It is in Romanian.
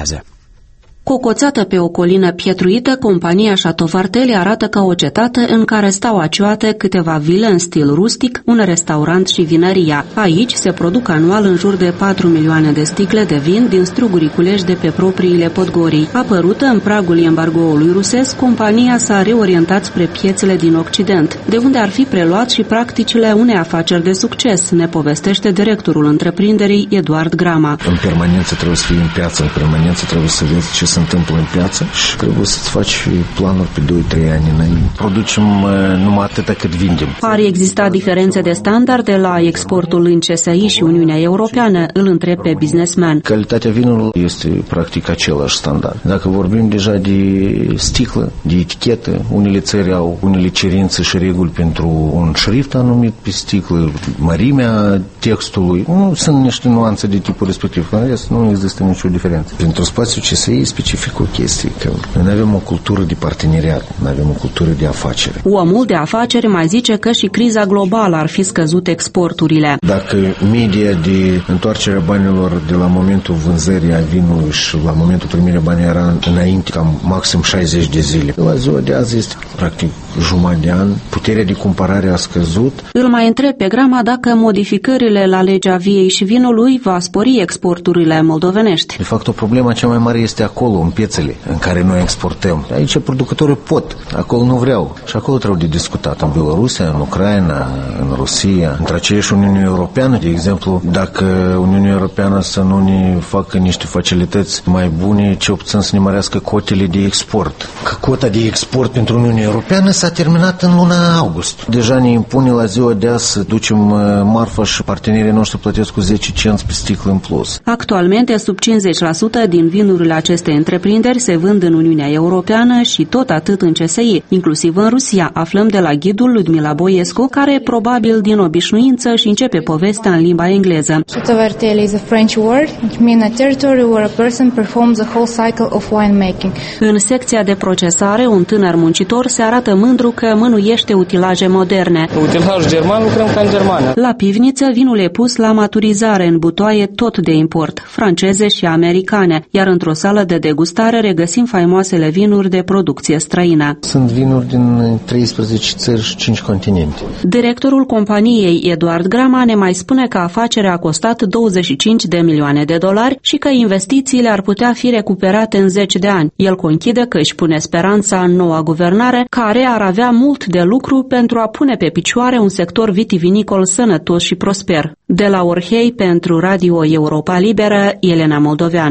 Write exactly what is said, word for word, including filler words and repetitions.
Cocoțată pe o colină pietruită, compania Chateau-Vartel arată ca o cetate în care stau acioate câteva vile în stil rustic, un restaurant și vinăria. Aici se produc anual în jur de patru milioane de sticle de vin din struguri culeși de pe propriile podgorii. Apărută în pragul embargoului rusesc, compania s-a reorientat spre piețele din Occident, de unde ar fi preluat și practicile unei afaceri de succes, ne povestește directorul întreprinderii Eduard Grama. În permanență trebuie să fii în piață, în permanență trebuie să vezi ce se întâmplă în piață și trebuie să-ți faci planuri pe doi trei ani înainte. Producem numai atâta cât vindem. Ar exista diferențe de standarde la exportul în C S I și Uniunea Europeană? Îl întreb pe businessman. Calitatea vinului este practic același standard. Dacă vorbim deja de sticlă, de etichetă, unele țări au unele cerințe și reguli pentru un șrift anumit pe sticlă, mărimea textului. Nu sunt niște nuanțe de tipul respectiv. În rest, nu există nicio diferență. Pentru spațiul C S I specific o chestie, că noi avem o cultură de parteneriat, noi avem o cultură de afacere. Omul de afaceri mai zice că și criza globală ar fi scăzut exporturile. Dacă media de întoarcerea banilor de la momentul vânzării a vinului și la momentul primirii banii era înainte cam maxim șaizeci de zile, la ziua de azi este practic jumătate de an, puterea de cumpărare a scăzut. Îl mai întreb pe Grama dacă modificările la legea viei și vinului va spori exporturile moldovenești. De fapt, o problemă cea mai mare este acolo, în piețele în care noi exportăm. Aici producătorii pot, acolo nu vreau. Și acolo trebuie de discutat. În Bielorusia, în Ucraina, în Rusia, între aceeași Uniune Europeană, de exemplu, dacă Uniunea Europeană să nu ne facă niște facilități mai bune, ce obțin să ne mărească cotele de export. Că cota de export pentru Uniunea Europeană s-a terminat în luna august. Deja ne impune la ziua de azi să ducem marfa și partenerii noștri plătesc cu zece cenți pe sticlă în plus. Actualmente, sub cincizeci la sută din vinurile acestei întreprinderi se vând în Uniunea Europeană și tot atât în C S I, inclusiv în Rusia, aflăm de la ghidul Ludmila Boiescu, care probabil din obișnuință și începe povestea în limba engleză. Chateau-Vartel is a French word, it means a territory where a person performs the whole cycle of winemaking. În secția de procesare, un tânăr muncitor se arată mândru că mânuiește utilaje moderne. Utilaj german, lucrăm ca în Germania. La pivniță, vinul e pus la maturizare în butoaie tot de import, franceze și americane, iar într-o sală de degustare regăsim faimoasele vinuri de producție străină. Sunt vinuri din treisprezece țări și cinci continente. Directorul companiei Eduard Grama ne mai spune că afacerea a costat douăzeci și cinci de milioane de dolari și că investițiile ar putea fi recuperate în zece de ani. El conchide că își pune speranța în noua guvernare, care ar avea mult de lucru pentru a pune pe picioare un sector vitivinicol sănătos și prosper. De la Orhei, pentru Radio Europa Liberă, Elena Moldoveanu.